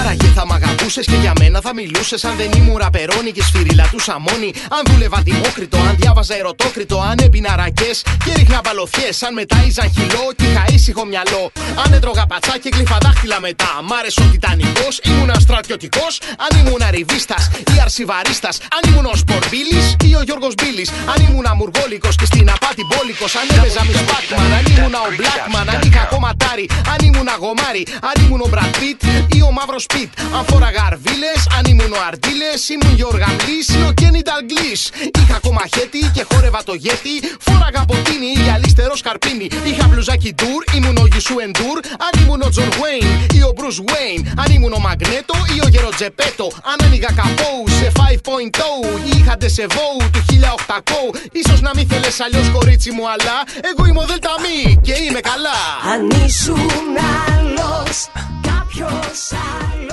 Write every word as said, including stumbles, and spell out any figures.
Άραγε θα μ' αγαπούσες και για μένα θα μιλούσες. Αν δεν ήμουν ραπερόνι και σφυρίλα του σαμόνι. Αν δούλευα δημόκριτο, αν διάβαζα ερωτόκριτο. Αν έπινα ρακές και ρίχνα μπαλωθιές. Αν μετάιζαν χυλό και είχα ήσυχο μυαλό. Αν έτρωγα πατσά και κλείφα δάχτυλα μετά. Μ' άρεσε ο Τιτανικός, ήμουνα στρατιωτικός. Αν ήμουν ριβίστας ή αρσιβαρίστας. Αν ήμουν ο Σπορμπίλης ή ο Γιώργος Μπίλης. Αν ήμουν αμουργόλικος και στην απάτη μπόλικος. Αν έπαιζα μη Σπάκμαν, αν ήμουν ο Μπλάκμαν. Αν είχα κομματάρι, αν ήμουν αγομάρι. Αν ήμουν ο Μπραντ Πιτ ή ο Μαύρος Πιτ. Αν φόραγα αρβίλες, αν ήμουν ο Αρντίλες. Ήμουν Γιώργαμλής ή ο Κένι Νταγκλής. Είχα κομμαχέτη και χόρευα το γέτι. Φόραγα ποτίνι ή αλυστερό σκαρπίνι. Είχα μπλουζάκι ντουρ, ήμουν ο Γιουσού Εντουρ. Αν ήμουν ο Τζον Γουέιν ή ο Μπρους Γουέιν. Αν ήμουν ο Μαγνέτο ή ο Γεροτζεπέτο. Αν άνοιγα καπόου σε φάιβ πόιντ oh ή είχα ντεσεβόου του χίλια οκτακόσια. Ίσως να μην θέλες αλλιώς κορίτσι μου, αλλά εγώ είμαι ο Δέλτα Μη και είμαι καλά. Αν ήσουν άλλος, κάποιος άλλος.